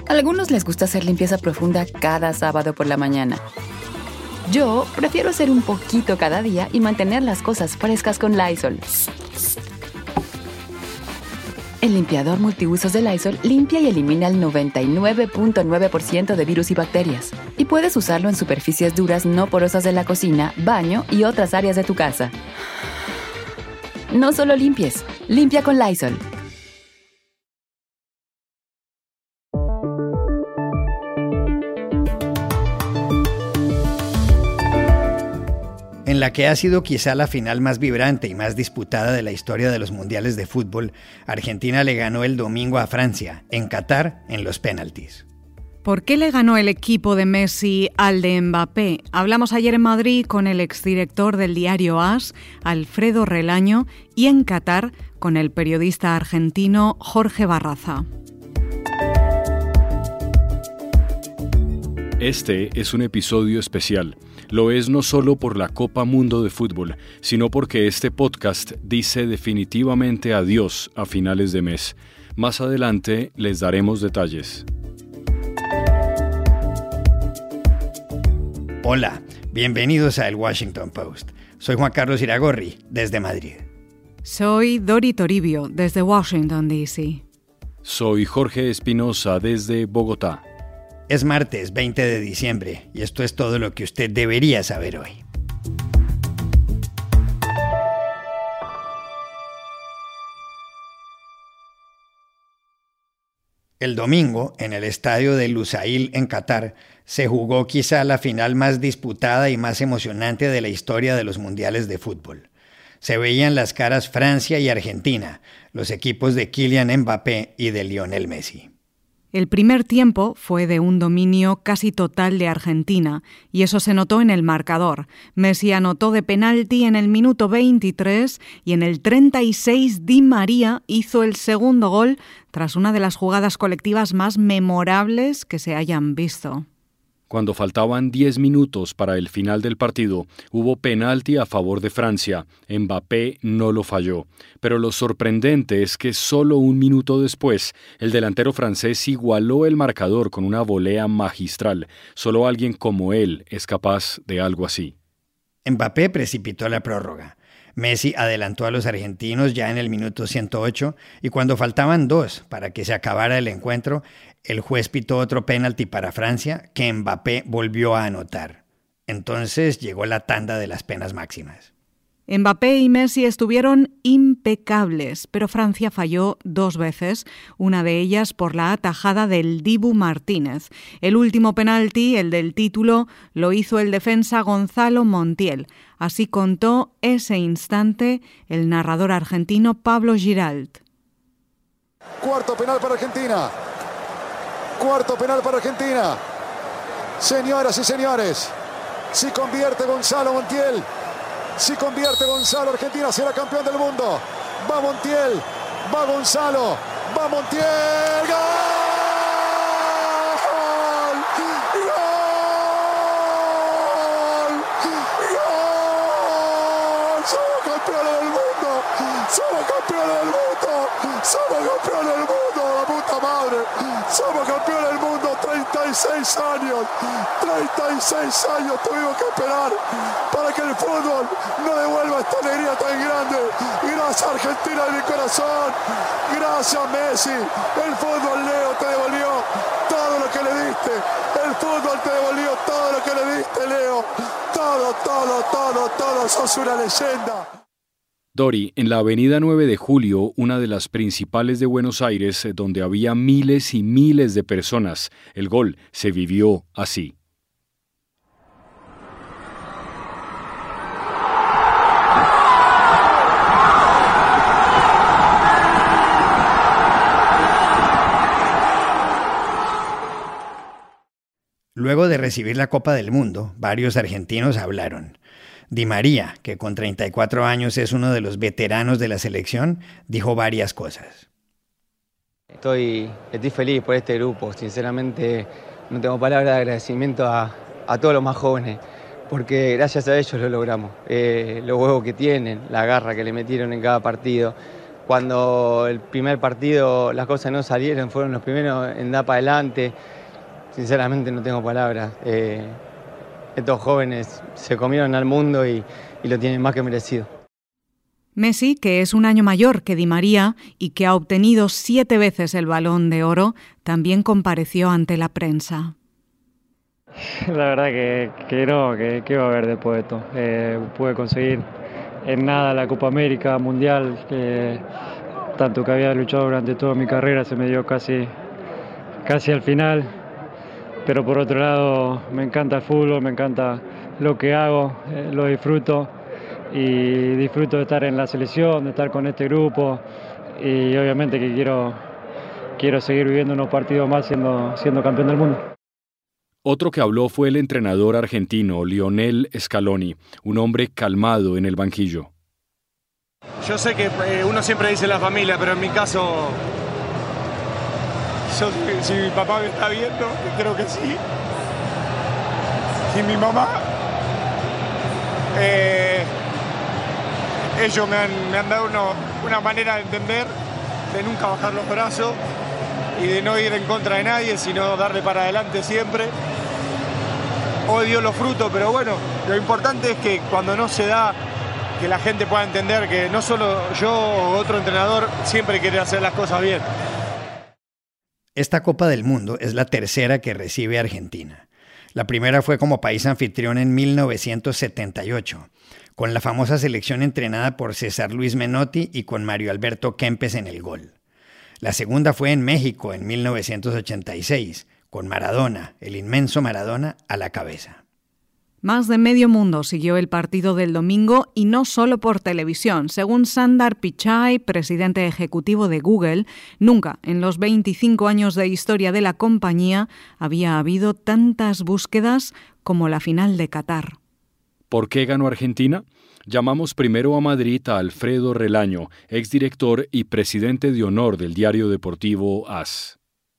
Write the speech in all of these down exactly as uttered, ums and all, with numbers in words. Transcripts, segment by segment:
A algunos les gusta hacer limpieza profunda cada sábado por la mañana. Yo prefiero hacer un poquito cada día y mantener las cosas frescas con Lysol. El limpiador multiusos de Lysol limpia y elimina el noventa y nueve punto nueve por ciento de virus y bacterias. Y puedes usarlo en superficies duras no porosas de la cocina, baño y otras áreas de tu casa. No solo limpies, limpia con Lysol. En la que ha sido quizá la final más vibrante y más disputada de la historia de los mundiales de fútbol, Argentina le ganó el domingo a Francia, en Qatar, en los penaltis. ¿Por qué le ganó el equipo de Messi al de Mbappé? Hablamos ayer en Madrid con el exdirector del diario AS, Alfredo Relaño, y en Qatar con el periodista argentino Jorge Barraza. Este es un episodio especial. Lo es no solo por la Copa Mundo de Fútbol, sino porque este podcast dice definitivamente adiós a finales de mes. Más adelante les daremos detalles. Hola, bienvenidos a El Washington Post. Soy Juan Carlos Iragorri, desde Madrid. Soy Dori Toribio, desde Washington, D C Soy Jorge Espinosa, desde Bogotá. Es martes veinte de diciembre y esto es todo lo que usted debería saber hoy. El domingo, en el estadio de Lusail en Qatar, se jugó quizá la final más disputada y más emocionante de la historia de los mundiales de fútbol. Se veían las caras Francia y Argentina, los equipos de Kylian Mbappé y de Lionel Messi. El primer tiempo fue de un dominio casi total de Argentina, y eso se notó en el marcador. Messi anotó de penalti en el minuto veintitrés y en el treinta y seis Di María hizo el segundo gol tras una de las jugadas colectivas más memorables que se hayan visto. Cuando faltaban diez minutos para el final del partido, hubo penalti a favor de Francia. Mbappé no lo falló. Pero lo sorprendente es que solo un minuto después, el delantero francés igualó el marcador con una volea magistral. Solo alguien como él es capaz de algo así. Mbappé precipitó la prórroga. Messi adelantó a los argentinos ya en el minuto ciento ocho y cuando faltaban dos para que se acabara el encuentro, el juez pitó otro penalti para Francia que Mbappé volvió a anotar. Entonces llegó la tanda de las penas máximas. Mbappé y Messi estuvieron impecables, pero Francia falló dos veces, una de ellas por la atajada del Dibu Martínez. El último penalti, el del título, lo hizo el defensa Gonzalo Montiel. Así contó ese instante el narrador argentino Pablo Giralt. Cuarto penal para Argentina. Cuarto penal para Argentina. Señoras y señores, si convierte Gonzalo Montiel, si convierte Gonzalo, Argentina será campeón del mundo. Va Montiel, va Gonzalo, va Montiel. ¡Gol! ¡Gol! ¡Gol! ¡Somos campeones del mundo! ¡Somos campeones del mundo! ¡Somos campeones del mundo! ¡La puta madre! ¡Somos campeones del mundo! treinta y seis años. treinta y seis años tuvimos que esperar para que el fútbol no devuelva esta alegría tan grande. Gracias Argentina de mi corazón. Gracias Messi. El fútbol, Leo, te devolvió todo lo que le diste. El fútbol te devolvió todo lo que le diste, Leo. Todo, todo, todo, todo. Sos una leyenda. Dori, en la avenida nueve de julio, una de las principales de Buenos Aires, donde había miles y miles de personas, el gol se vivió así. Luego de recibir la Copa del Mundo, varios argentinos hablaron. Di María, que con treinta y cuatro años es uno de los veteranos de la selección, dijo varias cosas. Estoy, estoy feliz por este grupo, sinceramente no tengo palabras de agradecimiento a, a todos los más jóvenes, porque gracias a ellos lo logramos. Eh, los huevos que tienen, la garra que le metieron en cada partido, Cuando el primer partido las cosas no salieron, fueron los primeros en dar para adelante. Sinceramente no tengo palabras. Eh, estos jóvenes se comieron al mundo y, y lo tienen más que merecido. Messi, que es un año mayor que Di María y que ha obtenido siete veces el Balón de Oro, también compareció ante la prensa. La verdad que, que no, que, que va a haber después de esto. Eh, pude conseguir en nada la Copa América, Mundial, que tanto que había luchado durante toda mi carrera se me dio casi, casi al final. Pero por otro lado me encanta el fútbol, me encanta lo que hago, eh, lo disfruto. Y disfruto de estar en la selección, de estar con este grupo y obviamente que quiero, quiero seguir viviendo unos partidos más siendo, siendo campeón del mundo. Otro que habló fue el entrenador argentino Lionel Scaloni, un hombre calmado en el banquillo. Yo sé que eh, uno siempre dice la familia, pero en mi caso, yo, si mi papá me está viendo, creo que sí. Si mi mamá... Eh, Ellos me han, me han dado uno, una manera de entender, de nunca bajar los brazos y de no ir en contra de nadie, sino darle para adelante siempre. Hoy dio los frutos, pero bueno, lo importante es que cuando no se da, que la gente pueda entender que no solo yo o otro entrenador siempre quiere hacer las cosas bien. Esta Copa del Mundo es la tercera que recibe Argentina. La primera fue como país anfitrión en mil novecientos setenta y ocho. Con la famosa selección entrenada por César Luis Menotti y con Mario Alberto Kempes en el gol. La segunda fue en México en mil novecientos ochenta y seis, con Maradona, el inmenso Maradona, a la cabeza. Más de medio mundo siguió el partido del domingo y no solo por televisión. Según Sundar Pichai, presidente ejecutivo de Google, nunca en los veinticinco años de historia de la compañía había habido tantas búsquedas como la final de Qatar. ¿Por qué ganó Argentina? Llamamos primero a Madrid a Alfredo Relaño, exdirector y presidente de honor del diario deportivo A S.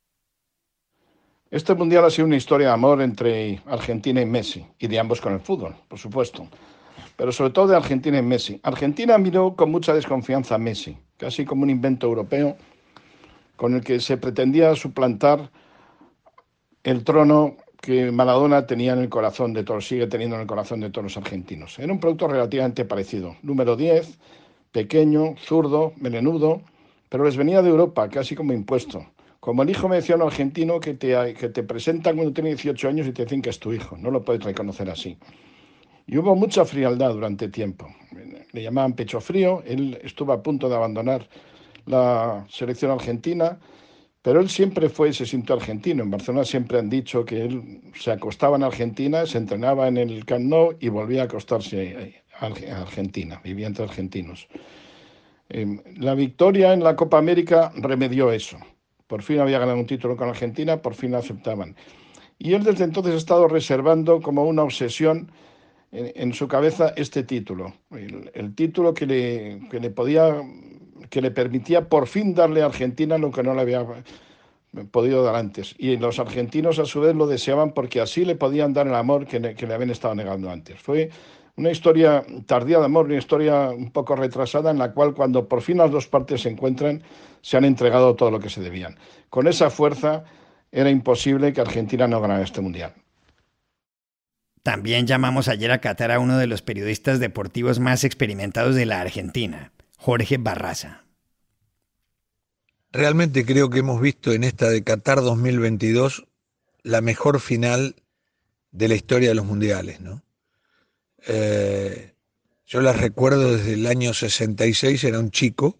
Este mundial ha sido una historia de amor entre Argentina y Messi, y de ambos con el fútbol, por supuesto, pero sobre todo de Argentina y Messi. Argentina miró con mucha desconfianza a Messi, casi como un invento europeo con el que se pretendía suplantar el trono que Maradona tenía en el corazón de todos, sigue teniendo en el corazón de todos los argentinos. Era un producto relativamente parecido. Número diez, pequeño, zurdo, melenudo, pero les venía de Europa, casi como impuesto. Como el hijo me decía un argentino que te, que te presentan cuando tiene dieciocho años y te dicen que es tu hijo. No lo puedes reconocer así. Y hubo mucha frialdad durante tiempo. Le llamaban pecho frío. Él estuvo a punto de abandonar la selección argentina, pero él siempre fue y se sintió argentino. En Barcelona siempre han dicho que él se acostaba en Argentina, se entrenaba en el Camp Nou y volvía a acostarse a Argentina, vivía entre argentinos. Eh, la victoria en la Copa América remedió eso. Por fin había ganado un título con Argentina, por fin lo aceptaban. Y él desde entonces ha estado reservando como una obsesión en, en su cabeza este título. El, el título que le, que le podía... que le permitía por fin darle a Argentina lo que no le había podido dar antes. Y los argentinos a su vez lo deseaban porque así le podían dar el amor que le, que le habían estado negando antes. Fue una historia tardía de amor, una historia un poco retrasada en la cual cuando por fin las dos partes se encuentran se han entregado todo lo que se debían. Con esa fuerza era imposible que Argentina no ganara este mundial. También llamamos ayer a Qatar a uno de los periodistas deportivos más experimentados de la Argentina, Jorge Barraza. Realmente creo que hemos visto en esta de Qatar dos mil veintidós la mejor final de la historia de los mundiales, ¿no? Eh, yo las recuerdo desde el año sesenta y seis, era un chico,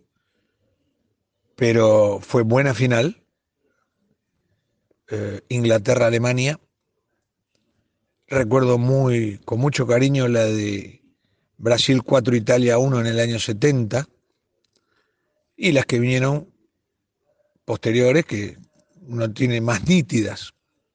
pero fue buena final. Eh, Inglaterra-Alemania. Recuerdo muy, con mucho cariño la de Brasil cuatro, Italia uno en el año setenta, y las que vinieron posteriores, que uno tiene más nítidas,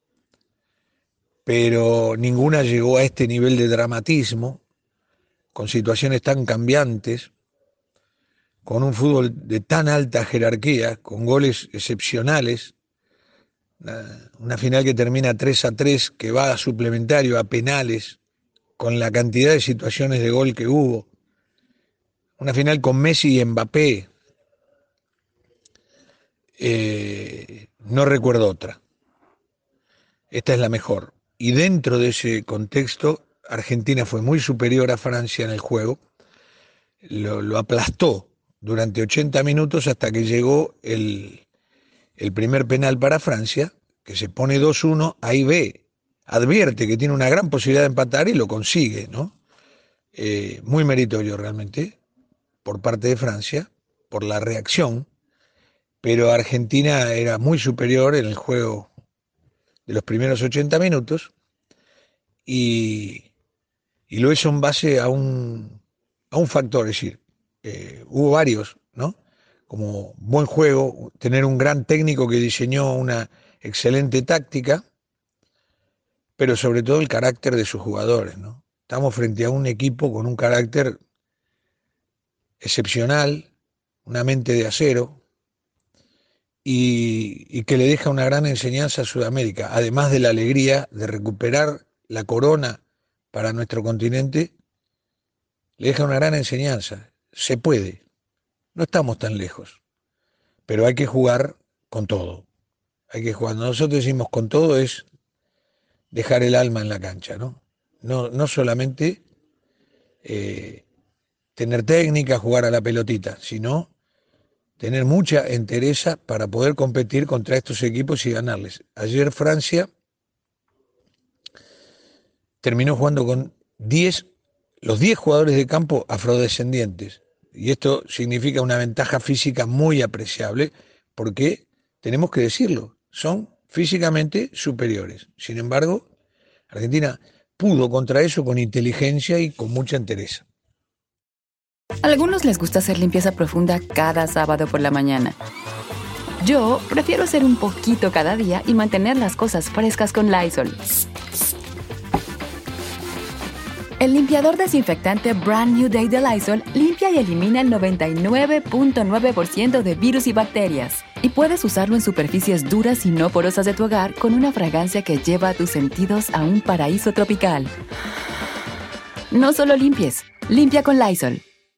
pero ninguna llegó a este nivel de dramatismo, con situaciones tan cambiantes, con un fútbol de tan alta jerarquía, con goles excepcionales, una final que termina tres a tres, que va a suplementario, a penales, con la cantidad de situaciones de gol que hubo, una final con Messi y Mbappé, eh, no recuerdo otra. Esta es la mejor. Y dentro de ese contexto, Argentina fue muy superior a Francia en el juego, lo, lo aplastó durante ochenta minutos hasta que llegó el, el primer penal para Francia, que se pone dos uno, ahí ve, advierte que tiene una gran posibilidad de empatar y lo consigue, ¿no? Eh, muy meritorio realmente por parte de Francia, por la reacción, pero Argentina era muy superior en el juego de los primeros ochenta minutos y, y lo hizo en base a un, a un factor, es decir, eh, hubo varios, ¿no? Como buen juego, tener un gran técnico que diseñó una excelente táctica, pero sobre todo el carácter de sus jugadores, ¿no? Estamos frente a un equipo con un carácter excepcional, una mente de acero, y, y que le deja una gran enseñanza a Sudamérica, además de la alegría de recuperar la corona para nuestro continente, le deja una gran enseñanza. Se puede, no estamos tan lejos, pero hay que jugar con todo. Hay que jugar. Nosotros decimos con todo es dejar el alma en la cancha, ¿no? No, no solamente eh, tener técnica, jugar a la pelotita, sino tener mucha entereza para poder competir contra estos equipos y ganarles. Ayer Francia terminó jugando con diez, los diez jugadores de campo afrodescendientes, y esto significa una ventaja física muy apreciable, porque tenemos que decirlo, son físicamente superiores. Sin embargo, Argentina pudo contra eso con inteligencia y con mucha entereza. A algunos les gusta hacer limpieza profunda cada sábado por la mañana. Yo prefiero hacer un poquito cada día y mantener las cosas frescas con Lysol. El limpiador desinfectante Brand New Day de Lysol limpia y elimina el noventa y nueve punto nueve por ciento de virus y bacterias. Y puedes usarlo en superficies duras y no porosas de tu hogar con una fragancia que lleva a tus sentidos a un paraíso tropical. No solo limpies, limpia con Lysol.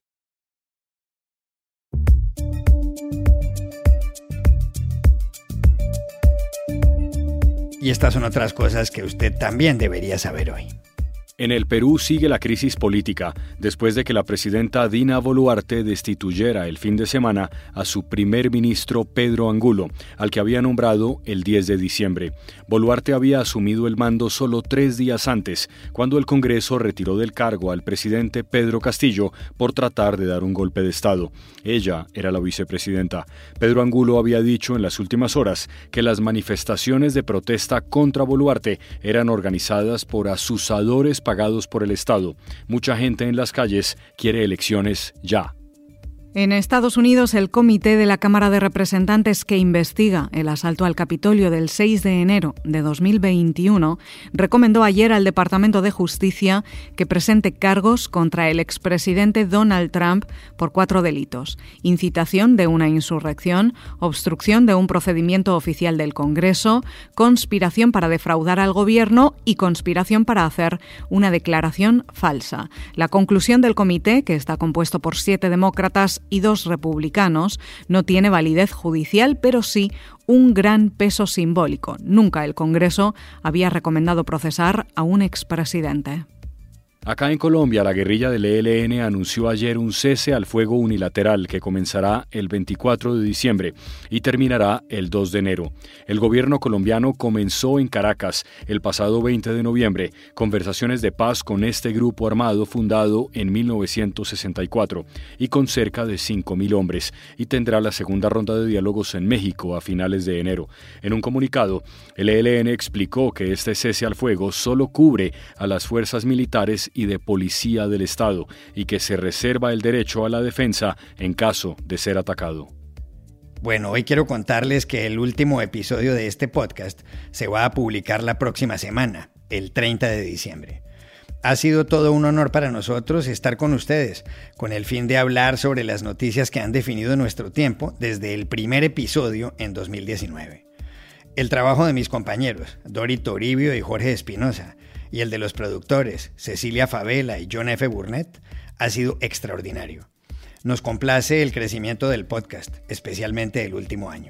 Y estas son otras cosas que usted también debería saber hoy. En el Perú sigue la crisis política, después de que la presidenta Dina Boluarte destituyera el fin de semana a su primer ministro Pedro Angulo, al que había nombrado el diez de diciembre. Boluarte había asumido el mando solo tres días antes, cuando el Congreso retiró del cargo al presidente Pedro Castillo por tratar de dar un golpe de Estado. Ella era la vicepresidenta. Pedro Angulo había dicho en las últimas horas que las manifestaciones de protesta contra Boluarte eran organizadas por asusadores pagados por el Estado. Mucha gente en las calles quiere elecciones ya. En Estados Unidos, el comité de la Cámara de Representantes que investiga el asalto al Capitolio del seis de enero de dos mil veintiuno recomendó ayer al Departamento de Justicia que presente cargos contra el expresidente Donald Trump por cuatro delitos: incitación de una insurrección, obstrucción de un procedimiento oficial del Congreso, conspiración para defraudar al gobierno y conspiración para hacer una declaración falsa. La conclusión del comité, que está compuesto por siete demócratas y dos republicanos, no tiene validez judicial, pero sí un gran peso simbólico. Nunca el Congreso había recomendado procesar a un expresidente. Acá en Colombia, la guerrilla del E L N anunció ayer un cese al fuego unilateral que comenzará el veinticuatro de diciembre y terminará el dos de enero. El gobierno colombiano comenzó en Caracas el pasado veinte de noviembre conversaciones de paz con este grupo armado fundado en mil novecientos sesenta y cuatro y con cerca de cinco mil hombres, y tendrá la segunda ronda de diálogos en México a finales de enero. En un comunicado, el E L N explicó que este cese al fuego solo cubre a las fuerzas militares y de policía del Estado, y que se reserva el derecho a la defensa en caso de ser atacado. Bueno, hoy quiero contarles que el último episodio de este podcast se va a publicar la próxima semana, el treinta de diciembre. Ha sido todo un honor para nosotros estar con ustedes, con el fin de hablar sobre las noticias que han definido nuestro tiempo desde el primer episodio en dos mil diecinueve. El trabajo de mis compañeros, Dori Toribio y Jorge Espinosa, y el de los productores, Cecilia Favela y John F. Burnett, ha sido extraordinario. Nos complace el crecimiento del podcast, especialmente el último año.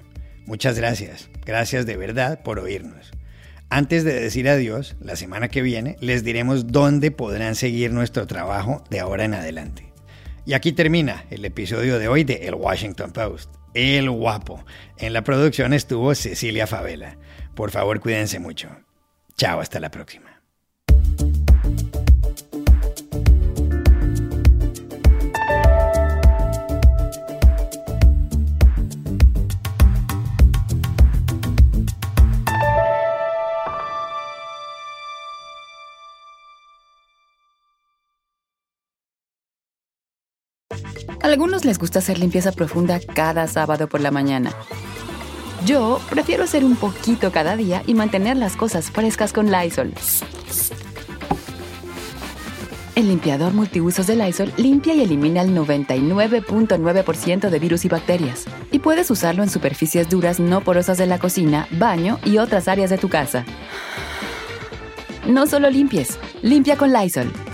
Muchas gracias, gracias de verdad por oírnos. Antes de decir adiós, la semana que viene les diremos dónde podrán seguir nuestro trabajo de ahora en adelante. Y aquí termina el episodio de hoy de El Washington Post. El guapo. En la producción estuvo Cecilia Favela. Por favor, cuídense mucho. Chao, hasta la próxima. A algunos les gusta hacer limpieza profunda cada sábado por la mañana. Yo prefiero hacer un poquito cada día y mantener las cosas frescas con Lysol. El limpiador multiusos de Lysol limpia y elimina el noventa y nueve punto nueve por ciento de virus y bacterias. Y puedes usarlo en superficies duras no porosas de la cocina, baño y otras áreas de tu casa. No solo limpies, limpia con Lysol.